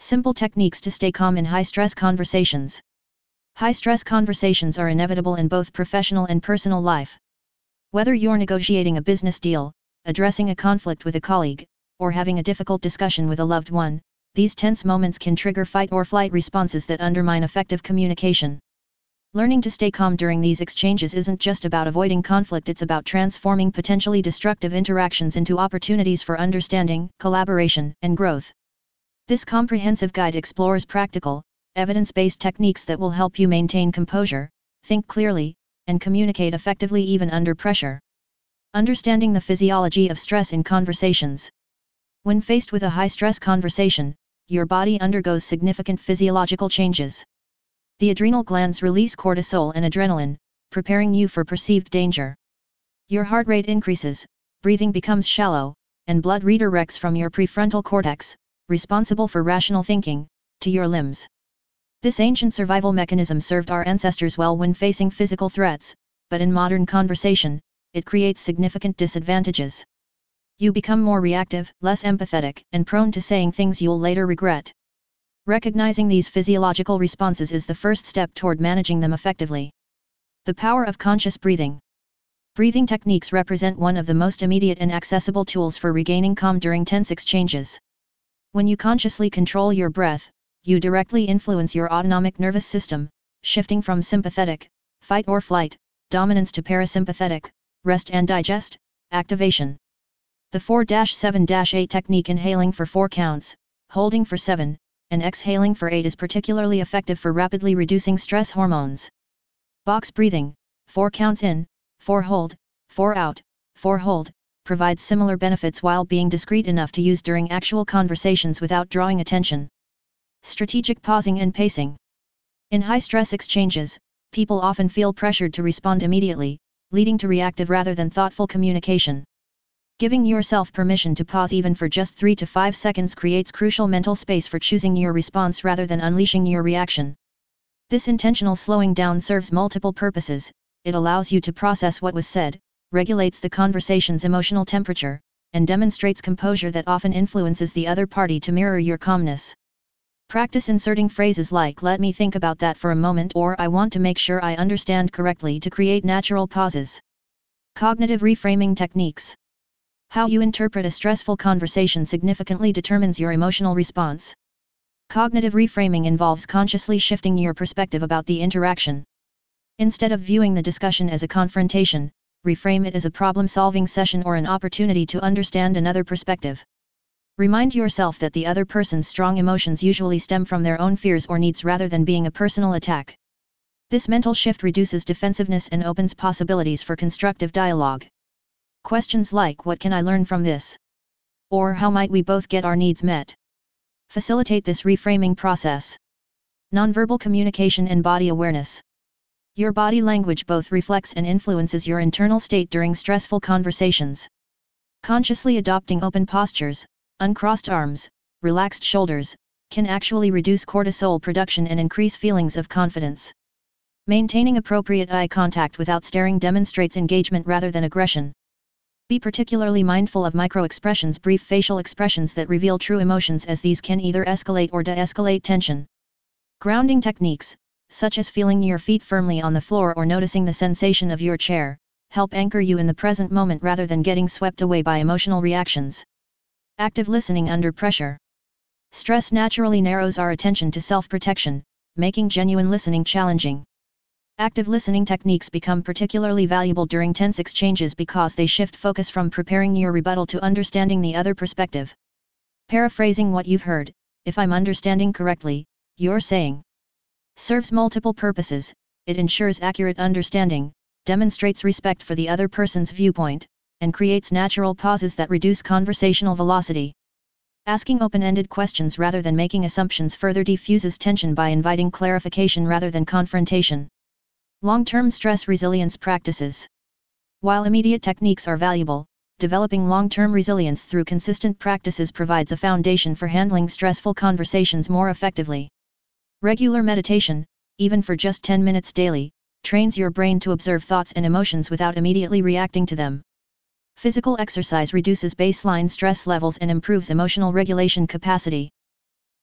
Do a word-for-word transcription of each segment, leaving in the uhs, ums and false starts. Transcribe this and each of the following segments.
Simple techniques to stay calm in high-stress conversations. High-stress conversations are inevitable in both professional and personal life. Whether you're negotiating a business deal, addressing a conflict with a colleague, or having a difficult discussion with a loved one, these tense moments can trigger fight or flight responses that undermine effective communication. Learning to stay calm during these exchanges isn't just about avoiding conflict, it's about transforming potentially destructive interactions into opportunities for understanding, collaboration, and growth. This comprehensive guide explores practical, evidence-based techniques that will help you maintain composure, think clearly, and communicate effectively even under pressure. Understanding the physiology of stress in conversations. When faced with a high-stress conversation, your body undergoes significant physiological changes. The adrenal glands release cortisol and adrenaline, preparing you for perceived danger. Your heart rate increases, breathing becomes shallow, and blood redirects from your prefrontal cortex, responsible for rational thinking, to your limbs. This ancient survival mechanism served our ancestors well when facing physical threats, but in modern conversation, it creates significant disadvantages. You become more reactive, less empathetic, and prone to saying things you'll later regret. Recognizing these physiological responses is the first step toward managing them effectively. The power of conscious breathing. Breathing techniques represent one of the most immediate and accessible tools for regaining calm during tense exchanges. When you consciously control your breath, you directly influence your autonomic nervous system, shifting from sympathetic, fight or flight, dominance to parasympathetic, rest and digest, activation. The four seven eight technique, inhaling for four counts, holding for seven, and exhaling for eight, is particularly effective for rapidly reducing stress hormones. Box breathing, four counts in, four hold, four out, four hold, provides similar benefits while being discreet enough to use during actual conversations without drawing attention. Strategic pausing and pacing. In high-stress exchanges, people often feel pressured to respond immediately, leading to reactive rather than thoughtful communication. Giving yourself permission to pause even for just three to five seconds creates crucial mental space for choosing your response rather than unleashing your reaction. This intentional slowing down serves multiple purposes. It allows you to process what was said, regulates the conversation's emotional temperature, and demonstrates composure that often influences the other party to mirror your calmness. Practice inserting phrases like "let me think about that for a moment" or "I want to make sure I understand correctly" to create natural pauses. Cognitive reframing techniques. How you interpret a stressful conversation significantly determines your emotional response. Cognitive reframing involves consciously shifting your perspective about the interaction. Instead of viewing the discussion as a confrontation, reframe it as a problem-solving session or an opportunity to understand another perspective. Remind yourself that the other person's strong emotions usually stem from their own fears or needs rather than being a personal attack. This mental shift reduces defensiveness and opens possibilities for constructive dialogue. Questions like "what can I learn from this?" or "how might we both get our needs met?" facilitate this reframing process. Nonverbal communication and body awareness. Your body language both reflects and influences your internal state during stressful conversations. Consciously adopting open postures, uncrossed arms, relaxed shoulders, can actually reduce cortisol production and increase feelings of confidence. Maintaining appropriate eye contact without staring demonstrates engagement rather than aggression. Be particularly mindful of micro-expressions, brief facial expressions that reveal true emotions, as these can either escalate or de-escalate tension. Grounding techniques, such as feeling your feet firmly on the floor or noticing the sensation of your chair, help anchor you in the present moment rather than getting swept away by emotional reactions. Active listening under pressure. Stress naturally narrows our attention to self-protection, making genuine listening challenging. Active listening techniques become particularly valuable during tense exchanges because they shift focus from preparing your rebuttal to understanding the other perspective. Paraphrasing what you've heard, "if I'm understanding correctly, you're saying," serves multiple purposes. It ensures accurate understanding, demonstrates respect for the other person's viewpoint, and creates natural pauses that reduce conversational velocity. Asking open-ended questions rather than making assumptions further diffuses tension by inviting clarification rather than confrontation. Long-term stress resilience practices. While immediate techniques are valuable, developing long-term resilience through consistent practices provides a foundation for handling stressful conversations more effectively. Regular meditation, even for just ten minutes daily, trains your brain to observe thoughts and emotions without immediately reacting to them. Physical exercise reduces baseline stress levels and improves emotional regulation capacity.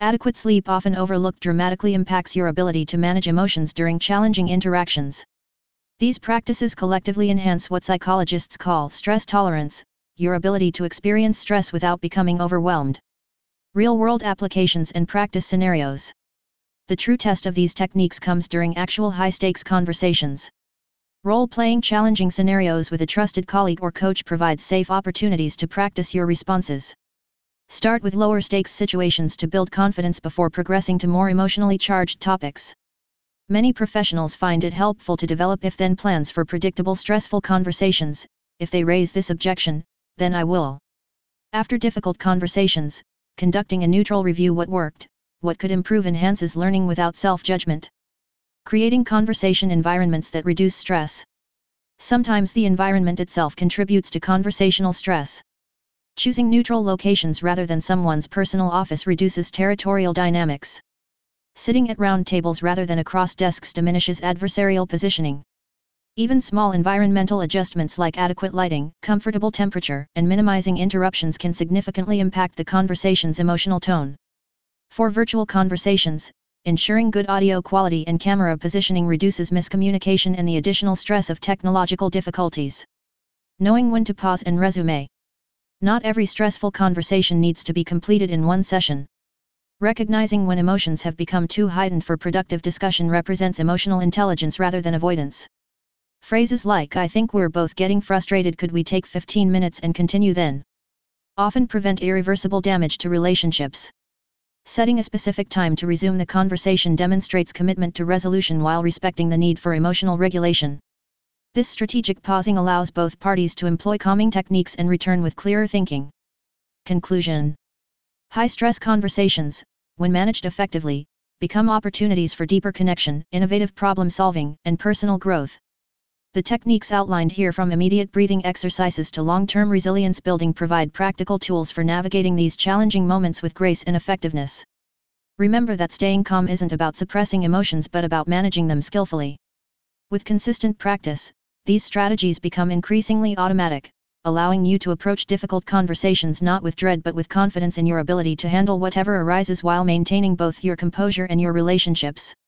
Adequate sleep, often overlooked, dramatically impacts your ability to manage emotions during challenging interactions. These practices collectively enhance what psychologists call stress tolerance, your ability to experience stress without becoming overwhelmed. Real-world applications and practice scenarios. The true test of these techniques comes during actual high-stakes conversations. Role-playing challenging scenarios with a trusted colleague or coach provides safe opportunities to practice your responses. Start with lower-stakes situations to build confidence before progressing to more emotionally charged topics. Many professionals find it helpful to develop if-then plans for predictable stressful conversations. If they raise this objection, then I will. After difficult conversations, conducting a neutral review: what worked, what could improve, enhances learning without self-judgment. Creating conversation environments that reduce stress. Sometimes the environment itself contributes to conversational stress. Choosing neutral locations rather than someone's personal office reduces territorial dynamics. Sitting at round tables rather than across desks diminishes adversarial positioning. Even small environmental adjustments like adequate lighting, comfortable temperature, and minimizing interruptions can significantly impact the conversation's emotional tone. For virtual conversations, ensuring good audio quality and camera positioning reduces miscommunication and the additional stress of technological difficulties. Knowing when to pause and resume. Not every stressful conversation needs to be completed in one session. Recognizing when emotions have become too heightened for productive discussion represents emotional intelligence rather than avoidance. Phrases like "I think we're both getting frustrated, could we take fifteen minutes and continue then?" often prevent irreversible damage to relationships. Setting a specific time to resume the conversation demonstrates commitment to resolution while respecting the need for emotional regulation. This strategic pausing allows both parties to employ calming techniques and return with clearer thinking. Conclusion: high-stress conversations, when managed effectively, become opportunities for deeper connection, innovative problem-solving, and personal growth. The techniques outlined here, from immediate breathing exercises to long-term resilience building, provide practical tools for navigating these challenging moments with grace and effectiveness. Remember that staying calm isn't about suppressing emotions but about managing them skillfully. With consistent practice, these strategies become increasingly automatic, allowing you to approach difficult conversations not with dread but with confidence in your ability to handle whatever arises while maintaining both your composure and your relationships.